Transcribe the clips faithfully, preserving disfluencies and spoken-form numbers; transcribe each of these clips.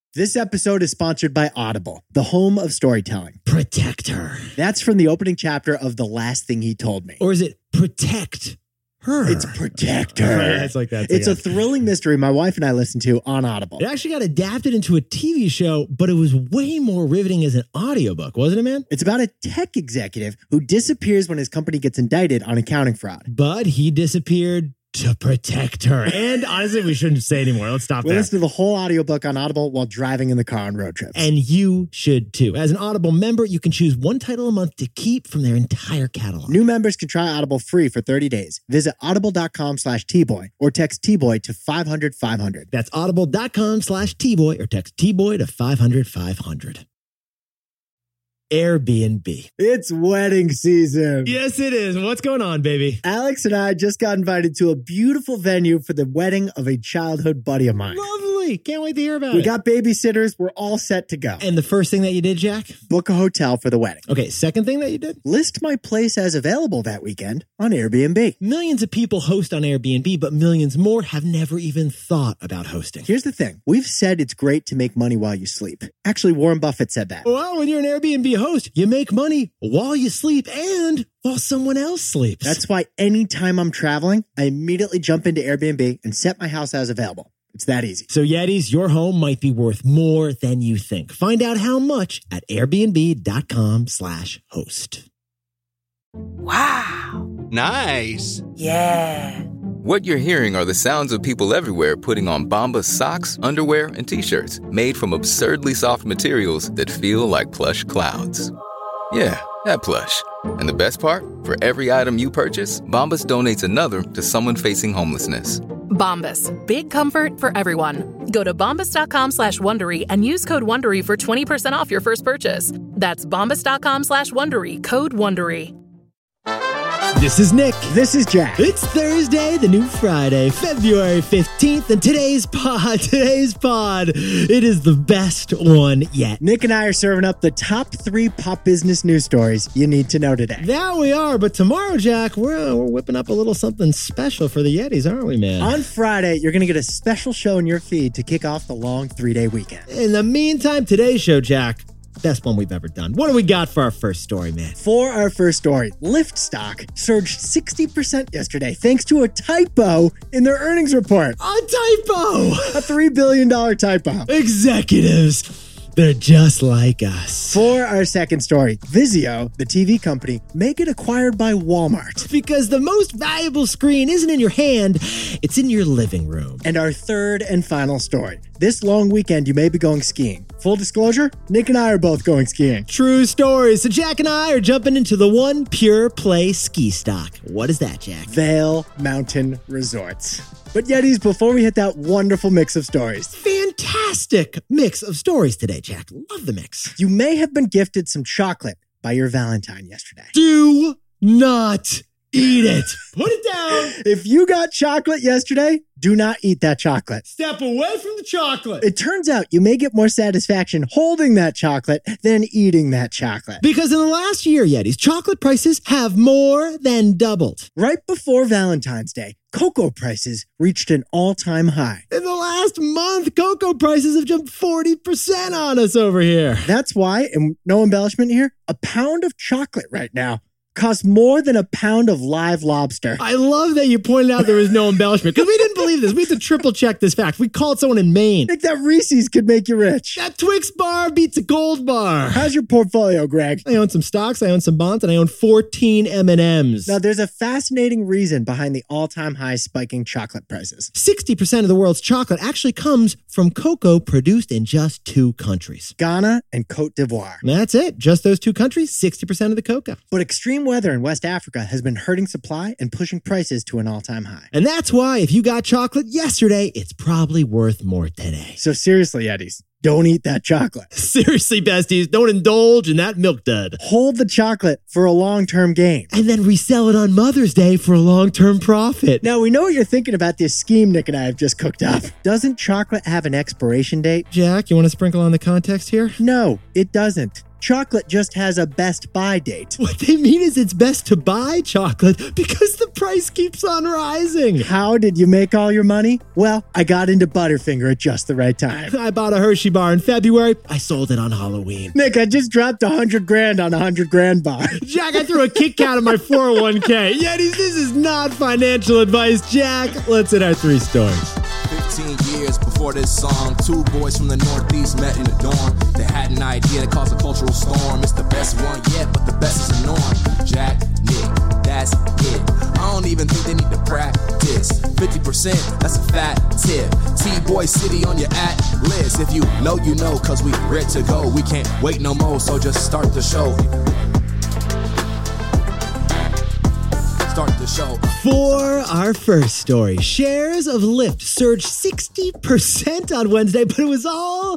This episode is sponsored by Audible, the home of storytelling. Protect her. That's from the opening chapter of The Last Thing He Told Me. Or is it protect her? It's protect her. Yeah, it's like that. It's a thrilling mystery my wife and I listened to on Audible. It actually got adapted into a T V show, but it was way more riveting as an audiobook, wasn't it, man? It's about a tech executive who disappears when his company gets indicted on accounting fraud. But he disappeared to protect her. And honestly, we shouldn't say anymore. Let's stop We there. listen to the whole audiobook on Audible while driving in the car on road trips. And you should too. As an Audible member, you can choose one title a month to keep from their entire catalog. New members can try Audible free for thirty days. Visit audible.com slash T-Boy or text T-Boy to five hundred five hundred. That's audible.com slash T-Boy or text T-Boy to five hundred five hundred. Airbnb. It's wedding season. Yes, it is. What's going on, baby? Alex and I just got invited to a beautiful venue for the wedding of a childhood buddy of mine. Lovely. Can't wait to hear about We it. got babysitters. We're all set to go. And the first thing that you did, Jack? Book a hotel for the wedding. Okay, second thing that you did? List my place as available that weekend on Airbnb. Millions of people host on Airbnb, but millions more have never even thought about hosting. Here's the thing. We've said it's great to make money while you sleep. Actually, Warren Buffett said that. Well, when you're an Airbnb host, you make money while you sleep and while someone else sleeps. That's why anytime I'm traveling, I immediately jump into Airbnb and set my house as available. It's that easy. So Yetis, your home might be worth more than you think. Find out how much at airbnb.com slash host. Wow. Nice. Yeah. What you're hearing are the sounds of people everywhere putting on Bombas socks, underwear, and T-shirts made from absurdly soft materials that feel like plush clouds. Yeah, that plush. And the best part? For every item you purchase, Bombas donates another to someone facing homelessness. Bombas. Big comfort for everyone. Go to bombas.com slash Wondery and use code Wondery for twenty percent off your first purchase. That's bombas.com slash Wondery. Code Wondery. This is Nick. This is Jack. It's Thursday, the new Friday, February fifteenth, and today's pod, today's pod, it is the best one yet. Nick and I are serving up the top three pop business news stories you need to know today. That we are, but tomorrow, Jack, we're, we're whipping up a little something special for the Yetis, aren't we, man? On Friday, you're going to get a special show in your feed to kick off the long three-day weekend. In the meantime, today's show, Jack, best one we've ever done. What do we got for our first story, man? For our first story, Lyft stock surged sixty percent yesterday thanks to a typo in their earnings report. A typo! A three billion dollars typo. Executives. They're just like us. For our second story, Vizio, the T V company, may get acquired by Walmart. Because the most valuable screen isn't in your hand, it's in your living room. And our third and final story. This long weekend, you may be going skiing. Full disclosure, Nick and I are both going skiing. True story. So Jack and I are jumping into the one pure play ski stock. What is that, Jack? Vail Mountain Resorts. But Yetis, before we hit that wonderful mix of stories. Fantastic mix of stories today, Jack. Love the mix. You may have been gifted some chocolate by your Valentine yesterday. Do not eat it. Put it down. If you got chocolate yesterday, do not eat that chocolate. Step away from the chocolate. It turns out you may get more satisfaction holding that chocolate than eating that chocolate. Because in the last year, Yetis, chocolate prices have more than doubled. Right before Valentine's Day, cocoa prices reached an all-time high. In the last month, cocoa prices have jumped forty percent on us over here. That's why, and no embellishment here, a pound of chocolate right now costs more than a pound of live lobster. I love that you pointed out there was no embellishment because we didn't believe this. We had to triple check this fact. We called someone in Maine. I think that Reese's could make you rich. That Twix bar beats a gold bar. How's your portfolio, Greg? I own some stocks, I own some bonds, and I own fourteen M and M's. Now, there's a fascinating reason behind the all-time high spiking chocolate prices. sixty percent of the world's chocolate actually comes from cocoa produced in just two countries. Ghana and Cote d'Ivoire. That's it. Just those two countries, sixty percent of the cocoa. But extreme weather in West Africa has been hurting supply and pushing prices to an all-time high. And that's why if you got chocolate yesterday, it's probably worth more today. So seriously, Eddies, don't eat that chocolate. Seriously, besties, don't indulge in that milk dud. Hold the chocolate for a long-term gain. And then resell it on Mother's Day for a long-term profit. Now, we know what you're thinking about this scheme Nick and I have just cooked up. Doesn't chocolate have an expiration date? Jack, you want to sprinkle on the context here? No, it doesn't. chocolate just has a best buy date. What they mean is it's best to buy chocolate because the price keeps on rising. How did you make all your money? Well, I got into Butterfinger at just the right time. I bought a Hershey bar in February. I sold it on Halloween. Nick, I just dropped a hundred grand on a hundred grand bar. Jack, I threw a Kit Kat in my four oh one k. Yetis, this is not financial advice. Jack, let's hit our three stories. fifteen years before this song, two boys from the Northeast met in the dorm. They had an idea that caused a cultural storm. It's the best one yet, but the best is the norm. Jack, Nick, that's it. I don't even think they need to practice. fifty percent, that's a fat tip. T-Boy City on your at list. If you know, you know, cause we ready to go. We can't wait no more, so just start the show. Start the show. For our first story, shares of Lyft surged sixty percent on Wednesday, but it was all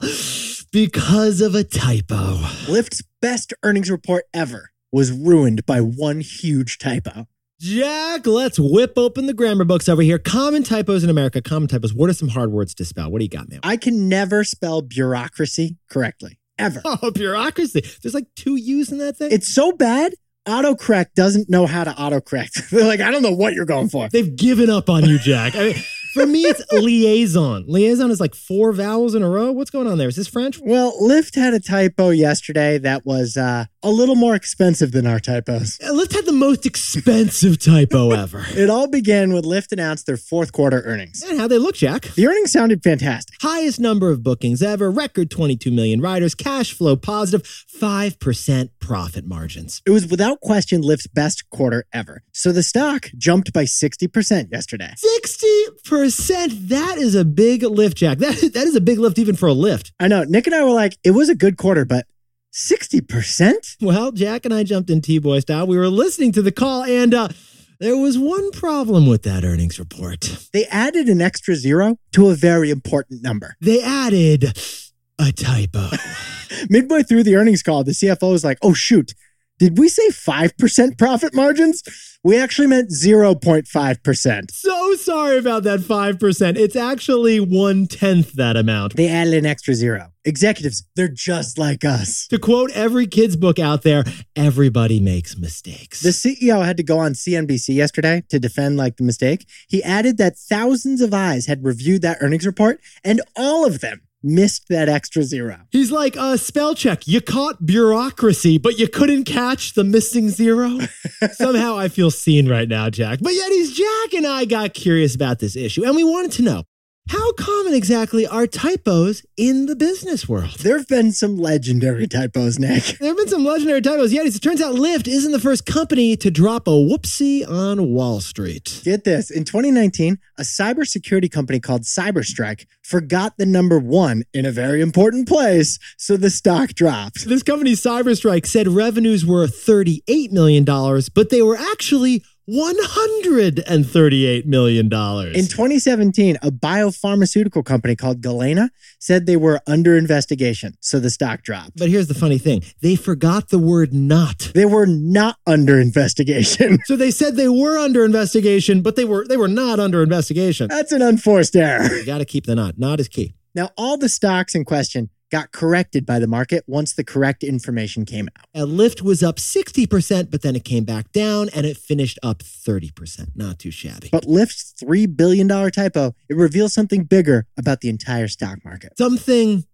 because of a typo. Lyft's best earnings report ever was ruined by one huge typo. Jack, let's whip open the grammar books over here. Common typos in America, common typos. What are some hard words to spell? What do you got, man? I can never spell bureaucracy correctly, ever. Oh, bureaucracy. There's like two U's in that thing. It's so bad, autocorrect doesn't know how to autocorrect. They're like, I don't know what you're going for. They've given up on you, Jack. I mean, for me, it's liaison. Liaison is like four vowels in a row. What's going on there? Is this French? Well, Lyft had a typo yesterday that was uh, a little more expensive than our typos. Lyft had the most expensive typo ever. It all began with Lyft announced their fourth quarter earnings. And how'd they look, Jack? The earnings sounded fantastic. Highest number of bookings ever, record twenty-two million riders, cash flow positive, five percent profit margins. It was without question Lyft's best quarter ever. So the stock jumped by sixty percent yesterday. sixty percent? That is a big lift, Jack. That, that is a big lift even for a Lyft. I know. Nick and I were like, it was a good quarter, but sixty percent? Well, Jack and I jumped in T-Boy style. We were listening to the call, and uh, there was one problem with that earnings report. They added an extra zero to a very important number. They added a typo. Midway through the earnings call, the C F O was like, oh, shoot. Did we say five percent profit margins? We actually meant zero point five percent. So sorry about that five percent. It's actually one-tenth that amount. They added an extra zero. Executives, they're just like us. To quote every kid's book out there, everybody makes mistakes. The C E O had to go on C N B C yesterday to defend like the mistake. He added that thousands of eyes had reviewed that earnings report, and all of them missed that extra zero. He's like, uh, spell check. You caught bureaucracy, but you couldn't catch the missing zero. Somehow I feel seen right now, Jack. But yet he's Jack and I got curious about this issue, and we wanted to know, how common exactly are typos in the business world? There have been some legendary typos, Nick. There have been some legendary typos. Yetis, it turns out Lyft isn't the first company to drop a whoopsie on Wall Street. Get this. In twenty nineteen, a cybersecurity company called Cyberstrike forgot the number one in a very important place, so the stock dropped. This company, Cyberstrike, said revenues were thirty-eight million dollars, but they were actually one hundred thirty-eight million dollars. In twenty seventeen, a biopharmaceutical company called Galena said they were under investigation, so the stock dropped. But here's the funny thing. They forgot the word not. They were not under investigation. So they said they were under investigation, but they were they were not under investigation. That's an unforced error. You got to keep the not. Not is key. Now, all the stocks in question got corrected by the market once the correct information came out. A Lyft was up sixty percent, but then it came back down and it finished up thirty percent. Not too shabby. But Lyft's three billion dollars typo, it reveals something bigger about the entire stock market. Something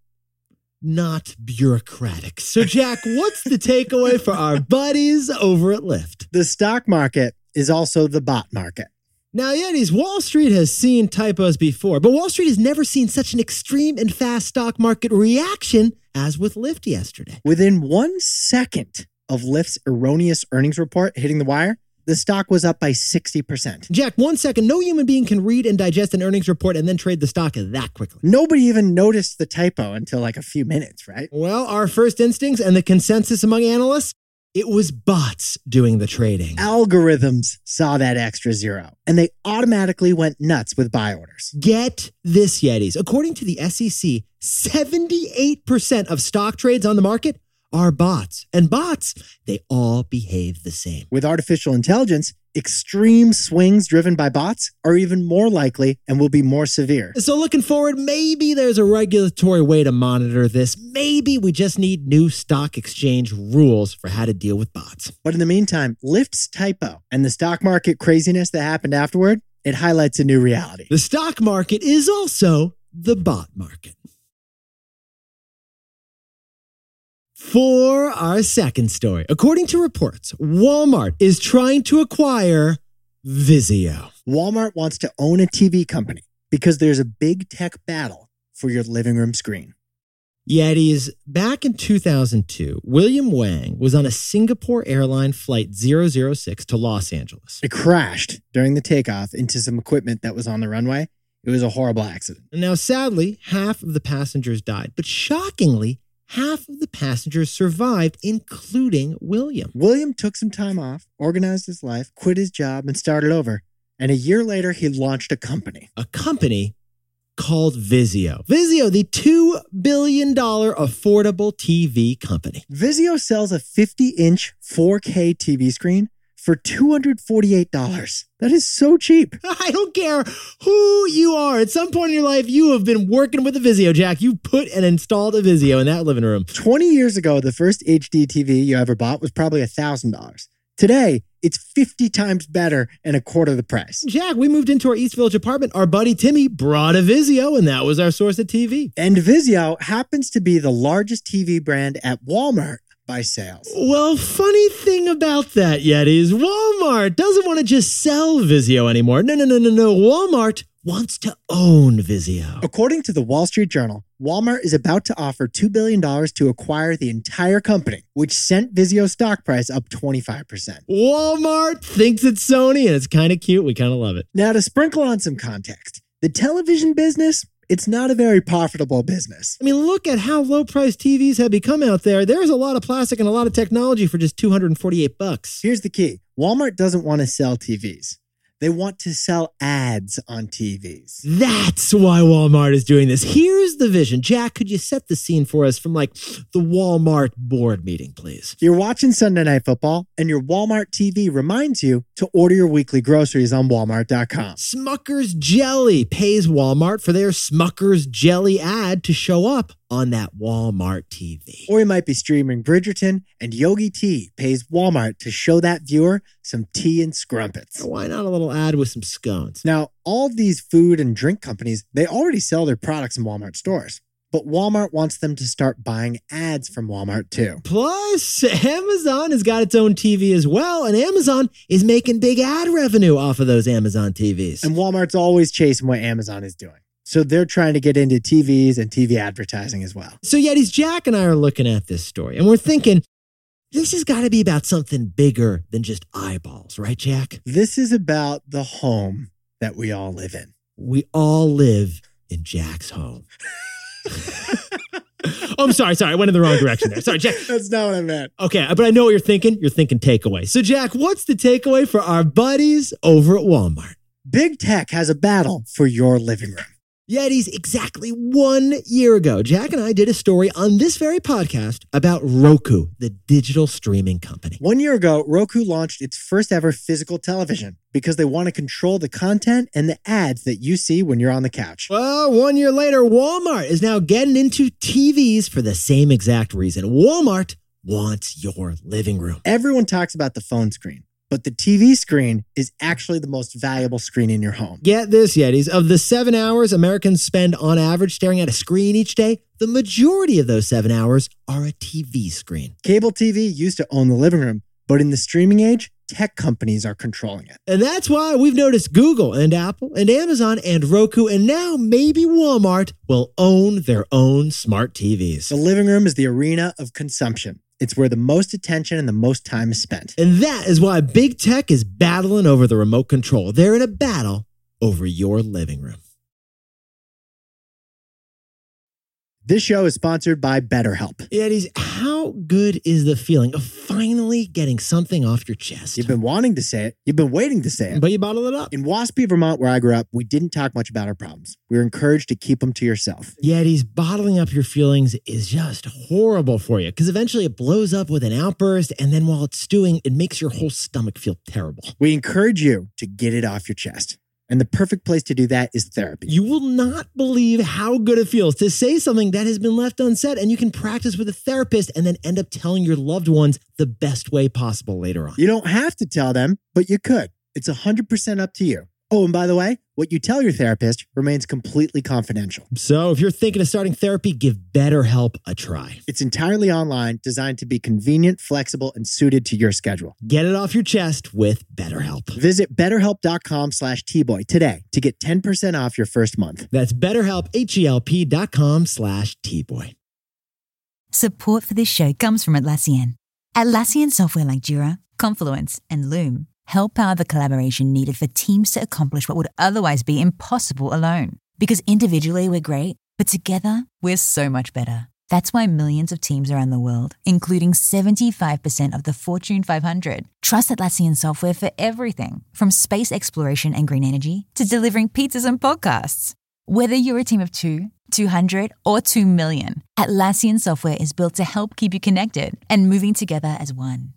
not bureaucratic. So, Jack, what's the takeaway for our buddies over at Lyft? The stock market is also the bot market. Now, Yetis, Wall Street has seen typos before, but Wall Street has never seen such an extreme and fast stock market reaction as with Lyft yesterday. Within one second of Lyft's erroneous earnings report hitting the wire, the stock was up by sixty percent. Jack, one second. No human being can read and digest an earnings report and then trade the stock that quickly. Nobody even noticed the typo until like a few minutes, right? Well, our first instincts and the consensus among analysts, it was bots doing the trading. Algorithms saw that extra zero, and they automatically went nuts with buy orders. Get this, Yetis. According to the S E C, seventy-eight percent of stock trades on the market are bots. And bots, they all behave the same. With artificial intelligence, extreme swings driven by bots are even more likely and will be more severe. So looking forward, maybe there's a regulatory way to monitor this. Maybe we just need new stock exchange rules for how to deal with bots. But in the meantime, Lyft's typo and the stock market craziness that happened afterward, it highlights a new reality. The stock market is also the bot market. For our second story, according to reports, Walmart is trying to acquire Vizio. Walmart wants to own a T V company because there's a big tech battle for your living room screen. Yetis, back in two thousand two, William Wang was on a Singapore airline flight zero zero six to Los Angeles. It crashed during the takeoff into some equipment that was on the runway. It was a horrible accident. Now, sadly, half of the passengers died, but shockingly, half of the passengers survived, including William. William took some time off, organized his life, quit his job, and started over. And a year later, he launched a company. A company called Vizio. Vizio, the two billion dollars affordable T V company. Vizio sells a fifty-inch four K T V screen for two hundred forty-eight dollars. That is so cheap. I don't care who you are. At some point in your life, you have been working with a Vizio, Jack. You put and installed a Vizio in that living room. twenty years ago, the first H D T V you ever bought was probably one thousand dollars. Today, it's fifty times better and a quarter the price. Jack, we moved into our East Village apartment. Our buddy Timmy brought a Vizio, and that was our source of T V. And Vizio happens to be the largest T V brand at Walmart by sales. Well, funny thing about that, Yeti, is Walmart doesn't want to just sell Vizio anymore. No, no, no, no, no. Walmart wants to own Vizio. According to the Wall Street Journal, Walmart is about to offer two billion dollars to acquire the entire company, which sent Vizio's stock price up twenty-five percent. Walmart thinks it's Sony, and it's kind of cute. We kind of love it. Now, to sprinkle on some context, the television business, it's not a very profitable business. I mean, look at how low-priced T Vs have become out there. There's a lot of plastic and a lot of technology for just two hundred forty-eight bucks. Here's the key. Walmart doesn't want to sell T Vs. They want to sell ads on T Vs. That's why Walmart is doing this. Here's the vision. Jack, could you set the scene for us from like the Walmart board meeting, please? You're watching Sunday Night Football and your Walmart T V reminds you to order your weekly groceries on walmart dot com. Smucker's Jelly pays Walmart for their Smucker's Jelly ad to show up on that Walmart T V. Or you might be streaming Bridgerton and Yogi Tea pays Walmart to show that viewer some tea and scrumpets. Why not a little ad with some scones? Now, all of these food and drink companies, they already sell their products in Walmart stores. But Walmart wants them to start buying ads from Walmart too. Plus, Amazon has got its own T V as well, and Amazon is making big ad revenue off of those Amazon T Vs. And Walmart's always chasing what Amazon is doing. So they're trying to get into T Vs and T V advertising as well. So Yetis, Jack and I are looking at this story, and we're thinking, this has got to be about something bigger than just eyeballs, right, Jack? This is about the home that we all live in. We all live in Jack's home. Oh, I'm sorry, sorry. I went in the wrong direction there. Sorry, Jack. That's not what I meant. Okay, but I know what you're thinking. You're thinking takeaway. So, Jack, what's the takeaway for our buddies over at Walmart? Big Tech has a battle for your living room. Yetis, exactly one year ago, Jack and I did a story on this very podcast about Roku, the digital streaming company. One year ago, Roku launched its first ever physical television because they want to control the content and the ads that you see when you're on the couch. Well, one year later, Walmart is now getting into T Vs for the same exact reason. Walmart wants your living room. Everyone talks about the phone screen, but the T V screen is actually the most valuable screen in your home. Get this, Yetis. Of the seven hours Americans spend on average staring at a screen each day, the majority of those seven hours are a T V screen. Cable T V used to own the living room, but in the streaming age, tech companies are controlling it. And that's why we've noticed Google and Apple and Amazon and Roku and now maybe Walmart will own their own smart T Vs. The living room is the arena of consumption. It's where the most attention and the most time is spent. And that is why Big Tech is battling over the remote control. They're in a battle over your living room. This show is sponsored by BetterHelp. Eddie's, how good is the feeling of finally getting something off your chest? You've been wanting to say it. You've been waiting to say it. But you bottle it up. In Waspy, Vermont, where I grew up, we didn't talk much about our problems. We were encouraged to keep them to yourself. Eddie's, bottling up your feelings is just horrible for you because eventually it blows up with an outburst, and then while it's stewing, it makes your whole stomach feel terrible. We encourage you to get it off your chest. And the perfect place to do that is therapy. You will not believe how good it feels to say something that has been left unsaid, and you can practice with a therapist and then end up telling your loved ones the best way possible later on. You don't have to tell them, but you could. It's one hundred percent up to you. Oh, and by the way, what you tell your therapist remains completely confidential. So if you're thinking of starting therapy, give BetterHelp a try. It's entirely online, designed to be convenient, flexible, and suited to your schedule. Get it off your chest with BetterHelp. Visit betterhelp.com slash tboy today to get ten percent off your first month. That's BetterHelp, H-E-L-P dot com slash T-Boy. Support for this show comes from Atlassian. Atlassian software like Jira, Confluence, and Loom help power the collaboration needed for teams to accomplish what would otherwise be impossible alone. Because individually we're great, but together we're so much better. That's why millions of teams around the world, including seventy-five percent of the Fortune five hundred, trust Atlassian software for everything from space exploration and green energy to delivering pizzas and podcasts. Whether you're a team of two, two hundred, or two million, Atlassian software is built to help keep you connected and moving together as one.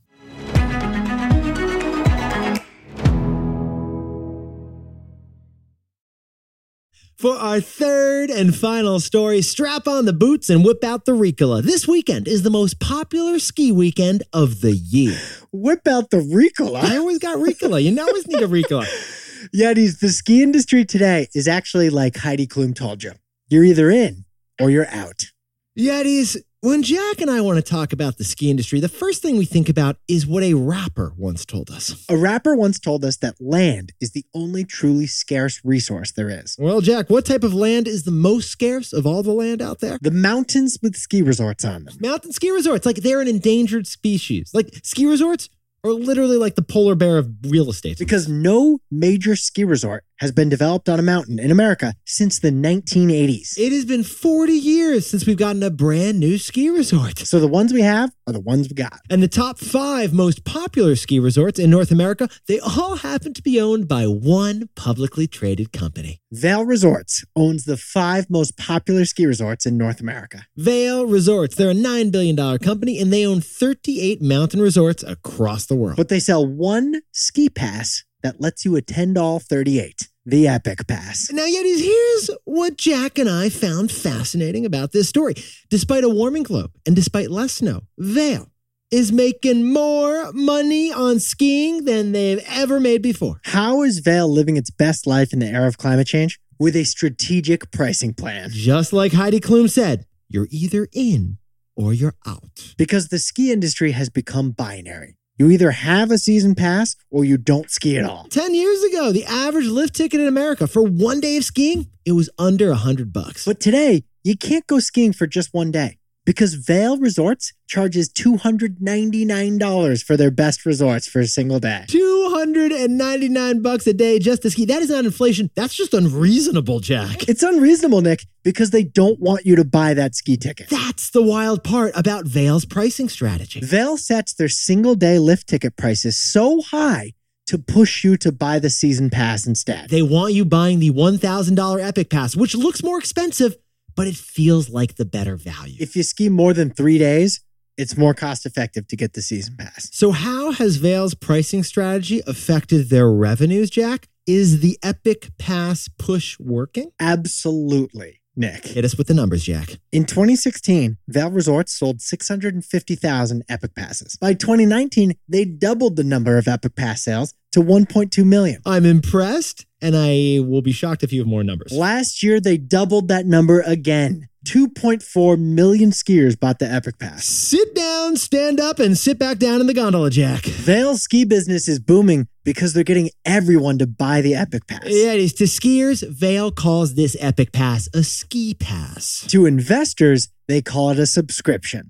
For our third and final story, strap on the boots and whip out the Ricola. This weekend is the most popular ski weekend of the year. Whip out the Ricola. I always got Ricola. You know, always need a Ricola. Yetis, the ski industry today is actually like Heidi Klum told you. You're either in or you're out. Yetis, when Jack and I want to talk about the ski industry, the first thing we think about is what a rapper once told us. A rapper once told us that land is the only truly scarce resource there is. Well, Jack, what type of land is the most scarce of all the land out there? The mountains with ski resorts on them. Mountain ski resorts, like they're an endangered species. Like ski resorts are literally like the polar bear of real estate. Because no major ski resort has been developed on a mountain in America since the nineteen eighties. It has been forty years since we've gotten a brand new ski resort. So the ones we have are the ones we got. And the top five most popular ski resorts in North America, they all happen to be owned by one publicly traded company. Vail Resorts owns the five most popular ski resorts in North America. Vail Resorts, they're a nine billion dollars company, and they own thirty-eight mountain resorts across the world. But they sell one ski pass that lets you attend all thirty-eight. The Epic Pass. Now, Yetis, here's what Jack and I found fascinating about this story. Despite a warming globe and despite less snow, Vail is making more money on skiing than they've ever made before. How is Vail living its best life in the era of climate change? With a strategic pricing plan. Just like Heidi Klum said, you're either in or you're out. Because the ski industry has become binary. You either have a season pass or you don't ski at all. Ten years ago, the average lift ticket in America for one day of skiing, it was under a hundred bucks. But today, you can't go skiing for just one day because Vail Resorts charges two hundred ninety-nine dollars for their best resorts for a single day. two hundred ninety-nine bucks a day just to ski. That is not inflation. That's just unreasonable, Jack. It's unreasonable, Nick, because they don't want you to buy that ski ticket. That's the wild part about Vail's pricing strategy. Vail sets their single day lift ticket prices so high to push you to buy the season pass instead. They want you buying the one thousand dollars Epic Pass, which looks more expensive, but it feels like the better value. If you ski more than three days, it's more cost effective to get the season pass. So how has Vail's pricing strategy affected their revenues, Jack? Is the Epic Pass push working? Absolutely, Nick. Hit us with the numbers, Jack. In twenty sixteen, Vail Resorts sold six hundred fifty thousand Epic Passes. By twenty nineteen, they doubled the number of Epic Pass sales to one point two million. I'm impressed, and I will be shocked if you have more numbers. Last year, they doubled that number again. two point four million skiers bought the Epic Pass. Sit down, stand up, and sit back down in the gondola, Jack. Vail's ski business is booming because they're getting everyone to buy the Epic Pass. Yeah, it is. To skiers, Vail calls this Epic Pass a ski pass. To investors, they call it a subscription.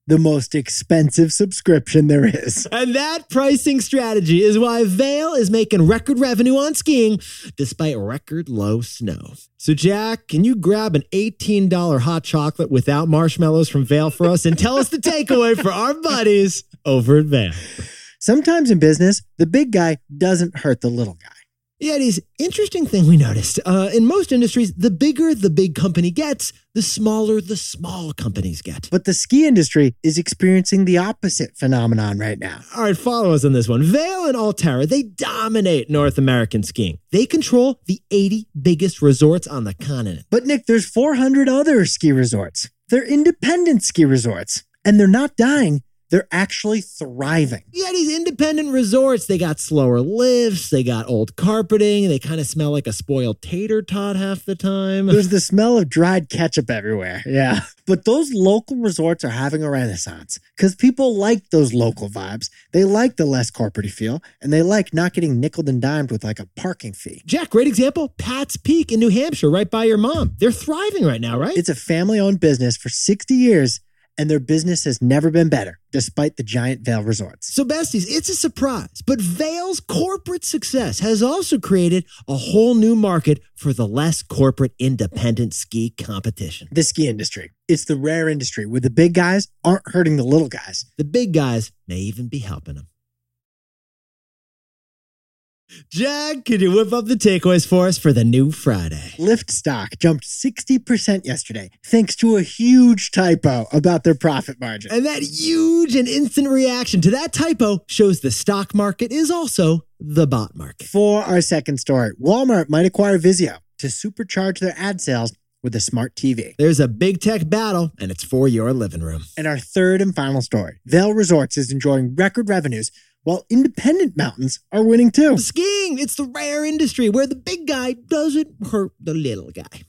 the most expensive subscription there is. And that pricing strategy is why Vail is making record revenue on skiing despite record low snow. So Jack, can you grab an eighteen dollars hot chocolate without marshmallows from Vail for us and tell us the takeaway for our buddies over at Vail? Sometimes in business, the big guy doesn't hurt the little guy. Yeah, it is interesting thing we noticed. Uh, in most industries, the bigger the big company gets, the smaller the small companies get. But the ski industry is experiencing the opposite phenomenon right now. All right, follow us on this one. Vail and Alterra, they dominate North American skiing. They control the eighty biggest resorts on the continent. But Nick, there's four hundred other ski resorts. They're independent ski resorts. And they're not dying. They're actually thriving. Yeah, these independent resorts, they got slower lifts, they got old carpeting, they kind of smell like a spoiled tater tot half the time. There's the smell of dried ketchup everywhere. Yeah. But those local resorts are having a renaissance because people like those local vibes. They like the less corporate feel, and they like not getting nickeled and dimed with like a parking fee. Jack, great example. Pat's Peak in New Hampshire, right by your mom. They're thriving right now, right? It's a family-owned business for sixty years, and their business has never been better, despite the giant Vail resorts. So besties, it's a surprise, but Vail's corporate success has also created a whole new market for the less corporate independent ski competition. The ski industry. It's the rare industry where the big guys aren't hurting the little guys. The big guys may even be helping them. Jack, can you whip up the takeaways for us for the new Friday? Lyft stock jumped sixty percent yesterday, thanks to a huge typo about their profit margin. And that huge and instant reaction to that typo shows the stock market is also the bot market. For our second story, Walmart might acquire Vizio to supercharge their ad sales with a smart T V. There's a big tech battle, and it's for your living room. And our third and final story, Vail Resorts is enjoying record revenues while independent mountains are winning too. Skiing, it's the rare industry where the big guy doesn't hurt the little guy.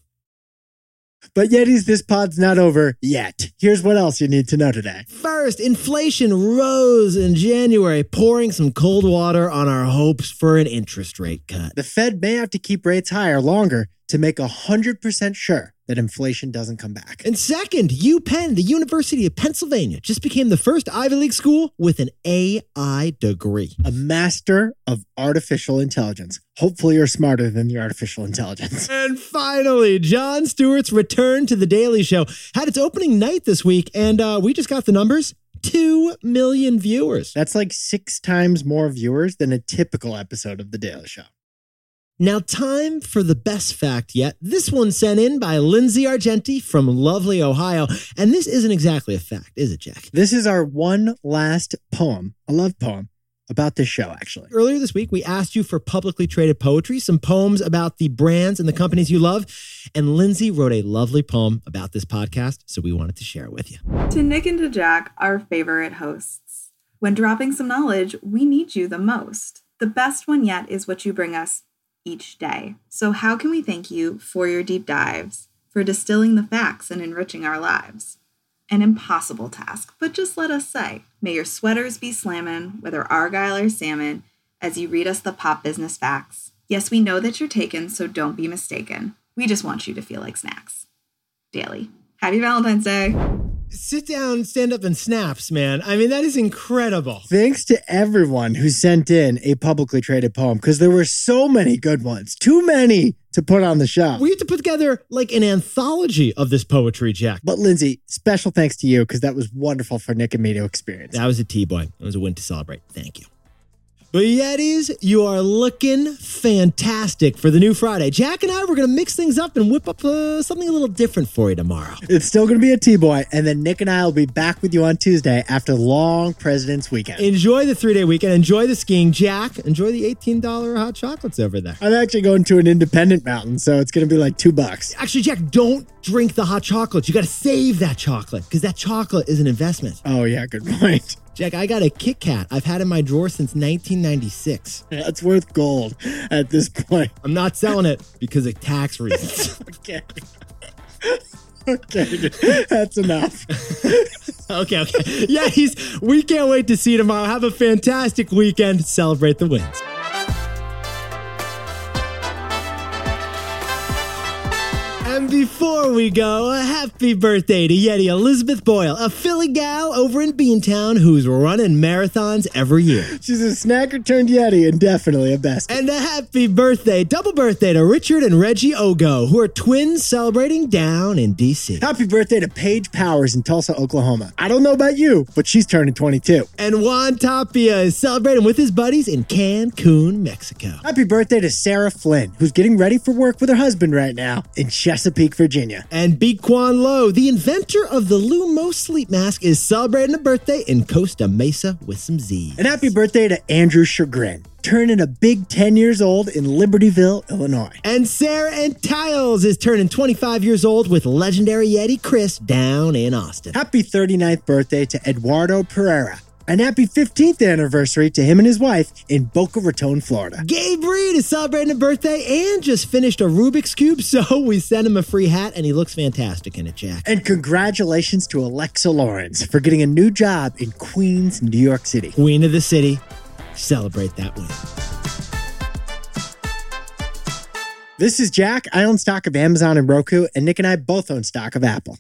But Yetis, this pod's not over yet. Here's what else you need to know today. First, inflation rose in January, pouring some cold water on our hopes for an interest rate cut. The Fed may have to keep rates higher longer to make one hundred percent sure that inflation doesn't come back. And second, UPenn, the University of Pennsylvania, just became the first Ivy League school with an A I degree. A master of artificial intelligence. Hopefully you're smarter than the artificial intelligence. And finally, Jon Stewart's return to The Daily Show had its opening night this week, and uh, we just got the numbers. Two million viewers. That's like six times more viewers than a typical episode of The Daily Show. Now, time for the best fact yet. This one sent in by Lindsay Argenti from lovely Ohio. And this isn't exactly a fact, is it, Jack? This is our one last poem, a love poem, about this show, actually. Earlier this week, we asked you for publicly traded poetry, some poems about the brands and the companies you love. And Lindsay wrote a lovely poem about this podcast, so we wanted to share it with you. To Nick and to Jack, our favorite hosts. When dropping some knowledge, we need you the most. The best one yet is what you bring us each day. So how can we thank you for your deep dives, for distilling the facts and enriching our lives? An impossible task, but just let us say, may your sweaters be slammin', whether Argyle or salmon, as you read us the pop business facts. Yes, we know that you're taken, so don't be mistaken. We just want you to feel like snacks. Daily. Happy Valentine's Day. Sit down, stand up, and snaps, man. I mean, that is incredible. Thanks to everyone who sent in a publicly traded poem, because there were so many good ones. Too many to put on the show. We have to put together like an anthology of this poetry, Jack. But Lindsay, special thanks to you, because that was wonderful for Nick and me to experience. That was a T-boy. It was a win to celebrate. Thank you. But Yetis, you are looking fantastic for the new Friday. Jack and I, we're going to mix things up and whip up uh, something a little different for you tomorrow. It's still going to be a T-boy, and then Nick and I will be back with you on Tuesday after long President's Weekend. Enjoy the three-day weekend. Enjoy the skiing. Jack, enjoy the eighteen dollars hot chocolates over there. I'm actually going to an independent mountain, so it's going to be like two bucks. Actually, Jack, don't drink the hot chocolate. You got to save that chocolate because that chocolate is an investment. Oh, yeah, good point. Jack, I got a Kit Kat I've had in my drawer since nineteen ninety-six. That's worth gold at this point. I'm not selling it because of tax reasons. Okay. Okay, that's enough. okay, okay. Yeah, he's, we can't wait to see you tomorrow. Have a fantastic weekend. Celebrate the wins. And before we go, a happy birthday to Yeti Elizabeth Boyle, a Philly gal over in Beantown who's running marathons every year. She's a snacker turned Yeti and definitely a best. And a happy birthday, double birthday to Richard and Reggie Ogo, who are twins celebrating down in D C. Happy birthday to Paige Powers in Tulsa, Oklahoma. I don't know about you, but she's turning twenty-two. And Juan Tapia is celebrating with his buddies in Cancun, Mexico. Happy birthday to Sarah Flynn, who's getting ready for work with her husband right now in Chesapeake, Virginia. And Bequan Lowe, the inventor of the Lumos sleep mask, is celebrating a birthday in Costa Mesa with some Z's. And happy birthday to Andrew Chagrin, turning a big ten years old in Libertyville, Illinois. And Sarah and Tiles is turning twenty-five years old with legendary Yeti Chris down in Austin. Happy thirty-ninth birthday to Eduardo Pereira. And happy fifteenth anniversary to him and his wife in Boca Raton, Florida. Gabe Reed is celebrating a birthday and just finished a Rubik's Cube, so we sent him a free hat, and he looks fantastic in it, Jack. And congratulations to Alexa Lawrence for getting a new job in Queens, New York City. Queen of the city. Celebrate that win. This is Jack. I own stock of Amazon and Roku, and Nick and I both own stock of Apple.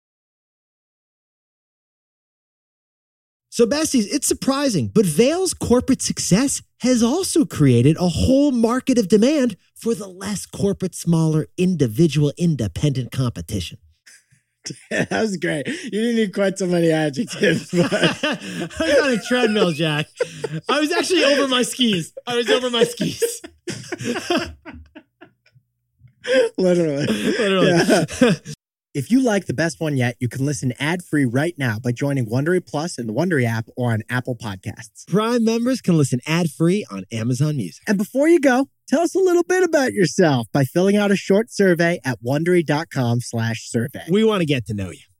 So, besties, it's surprising, but Vail's corporate success has also created a whole market of demand for the less corporate, smaller, individual, independent competition. That was great. You didn't need quite so many adjectives, but I was on a treadmill, Jack. I was actually over my skis. I was over my skis. Literally. Literally. Yeah. If you like The Best One Yet, you can listen ad-free right now by joining Wondery Plus in the Wondery app or on Apple Podcasts. Prime members can listen ad-free on Amazon Music. And before you go, tell us a little bit about yourself by filling out a short survey at Wondery.com slash survey. We want to get to know you.